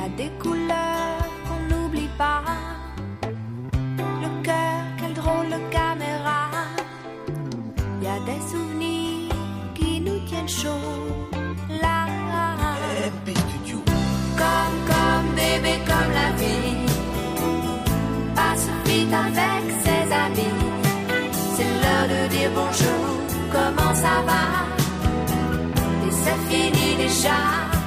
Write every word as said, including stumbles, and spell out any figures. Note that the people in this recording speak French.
des couleurs qu'on n'oublie pas. Le cœur, quelle drôle de caméra. Y a des souvenirs qui nous tiennent chaud là. M P Studio. Comme, comme bébé, comme la vie. Passe vite avec ses amis. C'est l'heure de dire bonjour, comment ça va? Et c'est fini déjà.